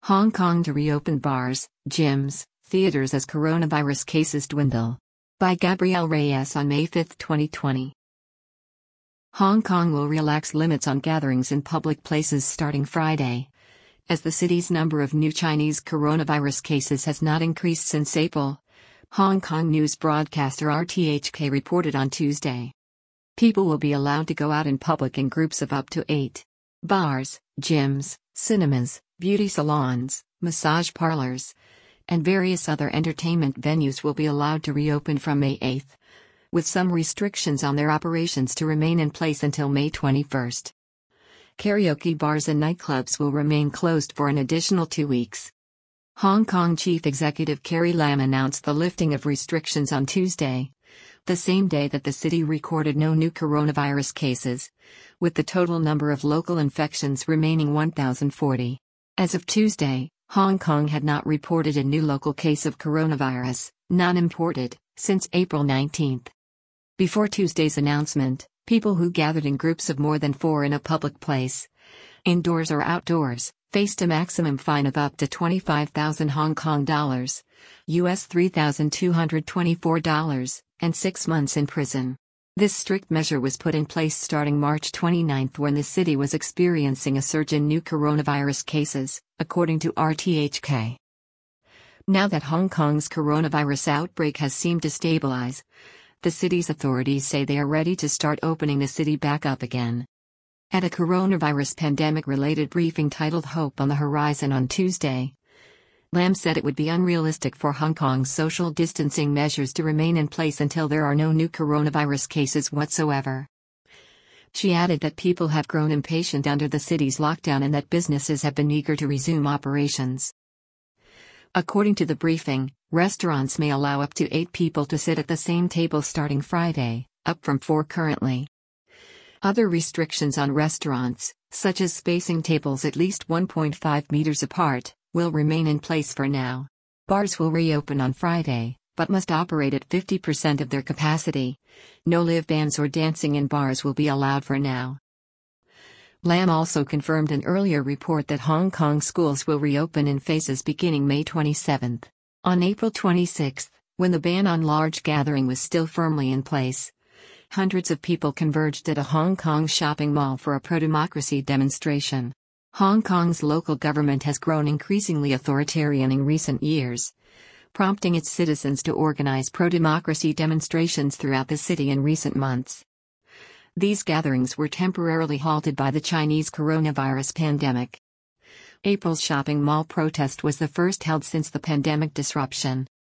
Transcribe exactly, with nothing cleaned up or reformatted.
Hong Kong to reopen bars, gyms, theaters as coronavirus cases dwindle. By Gabrielle Reyes on May fifth, twenty twenty. Hong Kong will relax limits on gatherings in public places starting Friday, as the city's number of new Chinese coronavirus cases has not increased since April, Hong Kong news broadcaster R T H K reported on Tuesday. People will be allowed to go out in public in groups of up to eight. Bars, gyms, cinemas, beauty salons, massage parlors, and various other entertainment venues will be allowed to reopen from May eighth, with some restrictions on their operations to remain in place until May twenty-first. Karaoke bars and nightclubs will remain closed for an additional two weeks. Hong Kong Chief Executive Carrie Lam announced the lifting of restrictions on Tuesday, the same day that the city recorded no new coronavirus cases, with the total number of local infections remaining one thousand forty. As of Tuesday, Hong Kong had not reported a new local case of coronavirus, non-imported, since April nineteenth. Before Tuesday's announcement, people who gathered in groups of more than four in a public place, indoors or outdoors, faced a maximum fine of up to twenty-five thousand Hong Kong dollars, U S three thousand two hundred twenty-four dollars, and six months in prison. This strict measure was put in place starting March twenty-ninth when the city was experiencing a surge in new coronavirus cases, according to R T H K. Now that Hong Kong's coronavirus outbreak has seemed to stabilize, the city's authorities say they are ready to start opening the city back up again. At a coronavirus pandemic-related briefing titled Hope on the Horizon on Tuesday, Lam said it would be unrealistic for Hong Kong's social distancing measures to remain in place until there are no new coronavirus cases whatsoever. She added that people have grown impatient under the city's lockdown and that businesses have been eager to resume operations. According to the briefing, restaurants may allow up to eight people to sit at the same table starting Friday, up from four currently. Other restrictions on restaurants, such as spacing tables at least one point five meters apart, will remain in place for now. Bars will reopen on Friday, but must operate at fifty percent of their capacity. No live bands or dancing in bars will be allowed for now. Lam also confirmed an earlier report that Hong Kong schools will reopen in phases beginning May twenty-seventh. On April twenty-sixth, when the ban on large gathering was still firmly in place, hundreds of people converged at a Hong Kong shopping mall for a pro-democracy demonstration. Hong Kong's local government has grown increasingly authoritarian in recent years, prompting its citizens to organize pro-democracy demonstrations throughout the city in recent months. These gatherings were temporarily halted by the Chinese coronavirus pandemic. April's shopping mall protest was the first held since the pandemic disruption.